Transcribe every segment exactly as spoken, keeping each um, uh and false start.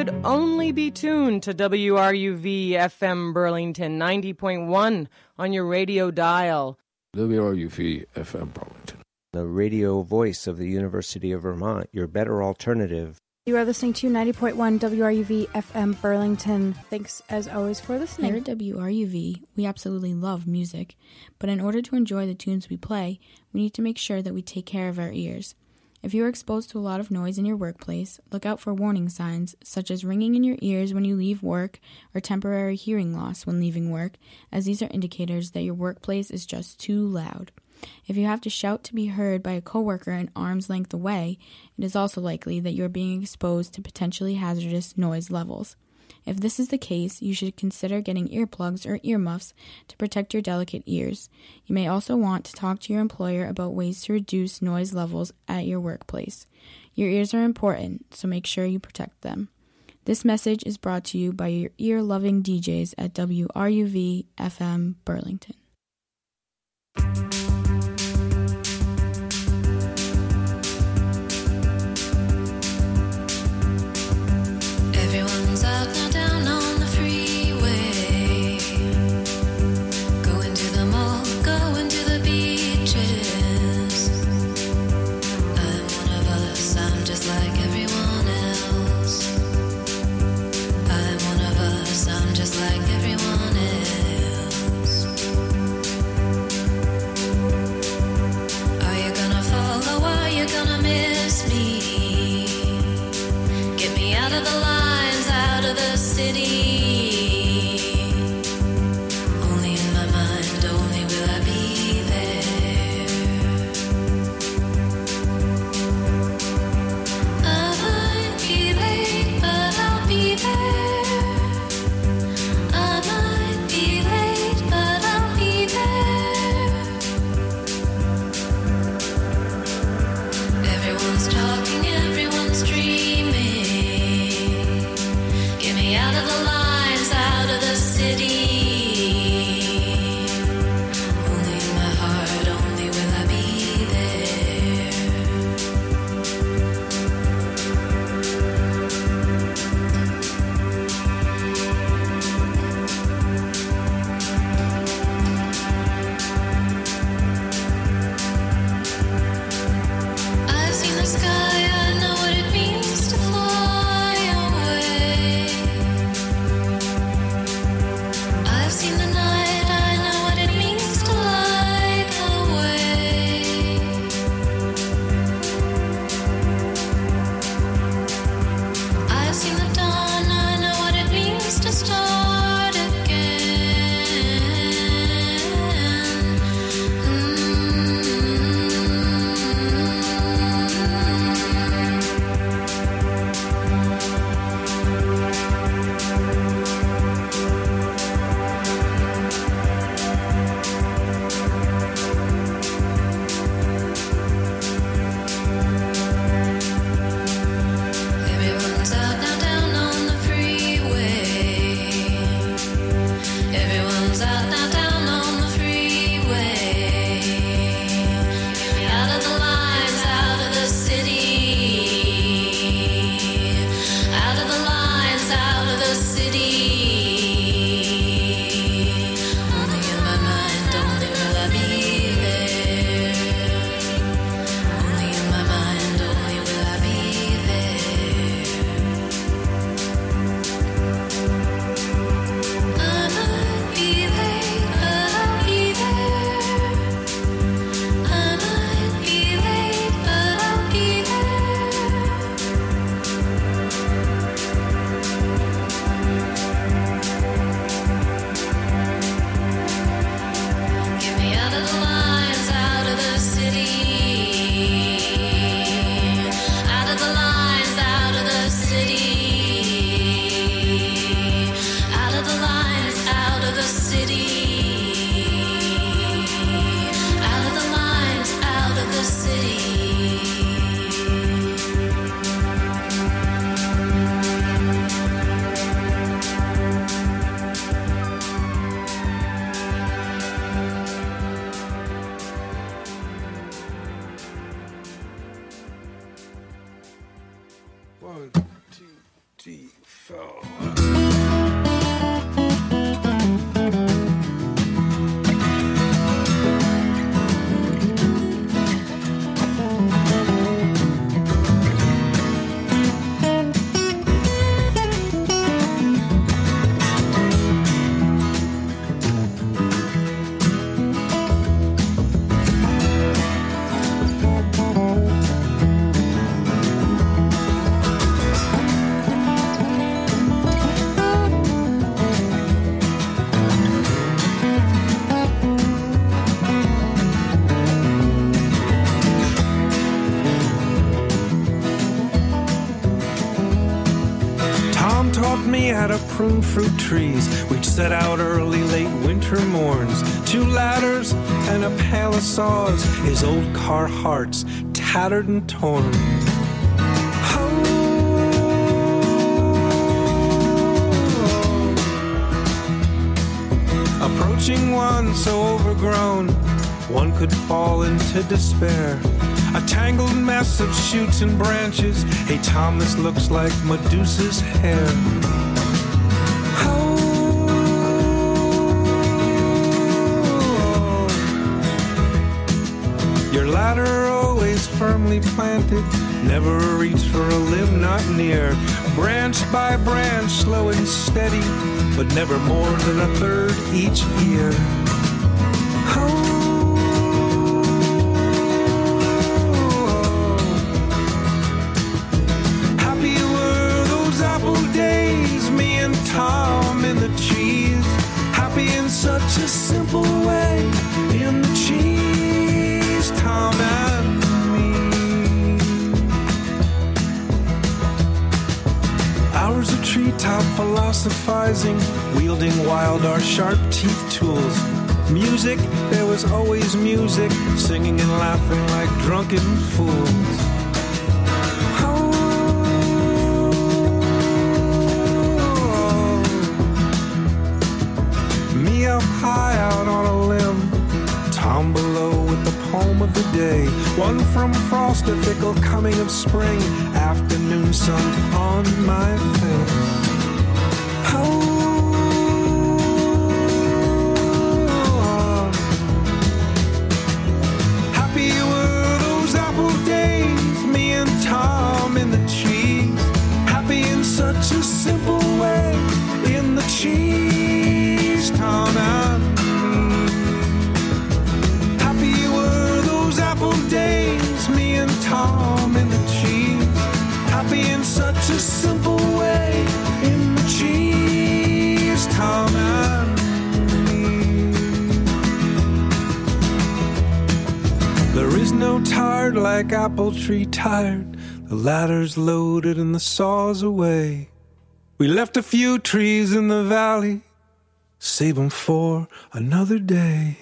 should only be tuned to W R U V F M Burlington ninety point one on your radio dial. W R U V F M Burlington, the radio voice of the University of Vermont, your better alternative. You are listening to ninety point one W R U V F M Burlington. Thanks, as always, for listening. Here at W R U V, we absolutely love music, but in order to enjoy the tunes we play, we need to make sure that we take care of our ears. If you are exposed to a lot of noise in your workplace, look out for warning signs, such as ringing in your ears when you leave work or temporary hearing loss when leaving work, as these are indicators that your workplace is just too loud. If you have to shout to be heard by a coworker an arm's length away, it is also likely that you are being exposed to potentially hazardous noise levels. If this is the case, you should consider getting earplugs or earmuffs to protect your delicate ears. You may also want to talk to your employer about ways to reduce noise levels at your workplace. Your ears are important, so make sure you protect them. This message is brought to you by your ear-loving D Js at W R U V F M Burlington. Everyone's out now down on the freeway, going to the mall, going to the beaches. I'm one of us, I'm just like everyone else. I'm one of us, I'm just like everyone else. Are you gonna follow, are you gonna miss me? Get me out of the lines, out of the city. Only in my mind, only will I be there. I might be late, but I'll be there. I might be late, but I'll be there. Everyone's talking, everyone's dreaming. Get me out of the lines, out of the city. Only in my heart, only will I be there. I've seen the sky, I know what it means to fly away. I've seen the night, I know what it means to light the way. I've seen the dawn, I know what it means to start again. Everyone's out now down on the freeway. Everyone's out now down on the freeway. Out of the lines, out of the city. Out of the lines, out of the city. Only in my mind, only will I be there. Only in my mind, only will I be there. I might be late, but I'll be there. I might be late, but I'll be there. Get me out of the lines, out of the city. Out of the lines, out of the city. Out of the lines, out of the city. Out of the lines, out of the city. one, two, three, fell. Prune fruit trees, we'd set out early, late winter morns. Two ladders and a pail of saws, his old Carhartts tattered and torn. Oh. Approaching one so overgrown, one could fall into despair. A tangled mess of shoots and branches. Hey Tom, this looks like Medusa's hair. Your ladder always firmly planted, never a reach for a limb not near. Branch by branch, slow and steady, but never more than a third each year. Oh. Happy were those apple days, me and Tom in the cheese. Happy in such a simple way, in the cheese. Tom and me. Hours of treetop philosophizing, wielding wild our sharp teeth tools. Music, there was always music, singing and laughing like drunken fools. Oh. Me up high out on a limb, Tom below with the poem of the day. One from frost, a fickle coming of spring, afternoon sun on my face. Oh. Happy were those apple days, me and Tom in the cheese. Happy in such a simple way, in the cheese, Tom and days, me and Tom in the cheese. Happy in such a simple way, in the cheese, Tom and me. There is no tired like apple tree tired. The ladder's loaded and the saw's away. We left a few trees in the valley, save them for another day.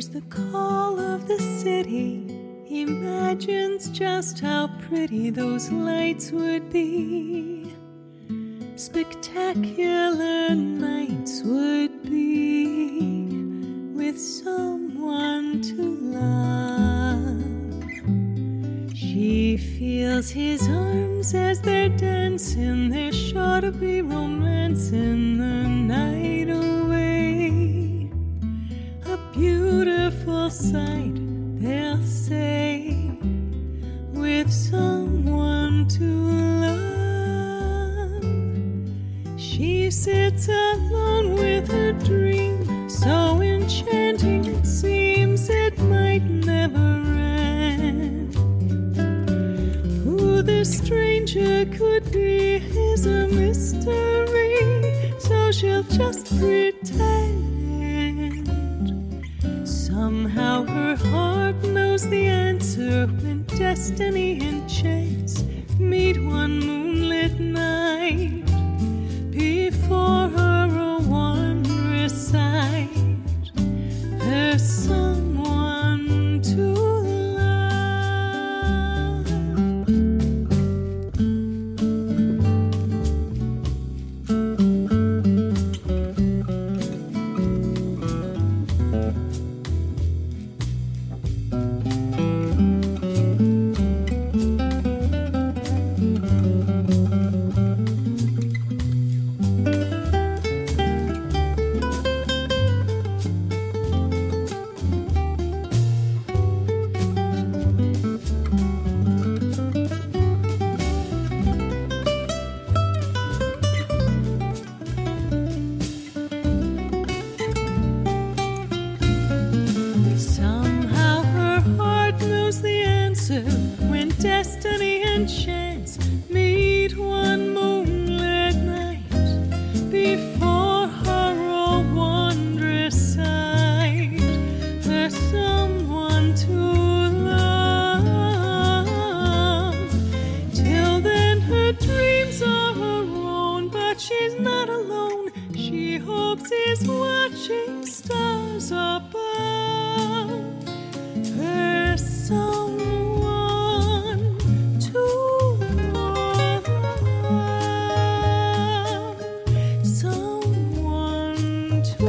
hears the call of the city, imagines just how pretty those lights would be. Spectacular nights would be with someone to love. She feels his arms as they're dancing. There's sure to be romance in the night away. A beautiful sight, they'll say, with someone to love. She sits alone with her dream, so enchanting it seems it might never end. Who this stranger could be is a mystery, so she'll just pretend. Somehow her heart knows the answer when destiny and chance meet one moonlit night. Before her a wondrous sight, there's someone to love. Somehow her heart knows the answer when destiny and chance meet one moonlit night. Before her a wondrous sight, there's someone to love. Till then her dreams are her own, but she's not alone. She hopes he's watching stars above. Her soul